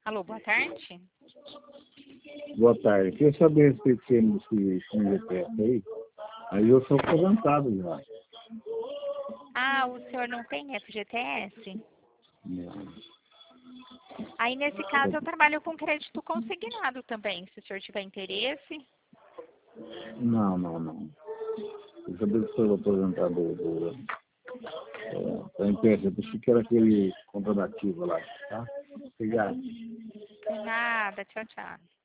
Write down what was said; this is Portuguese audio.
Alô, boa tarde. Boa tarde. Queria saber a respeito desse FGTS aí. Aí eu sou aposentado já. Ah, o senhor não tem FGTS? Não, Aí, nesse caso, eu trabalho com crédito consignado também, se o senhor tiver interesse. não. Eu sabia que sou aposentado da empresa. Eu pensei que era aquele contratativo lá, tá? Obrigado. De nada, tchau, tchau.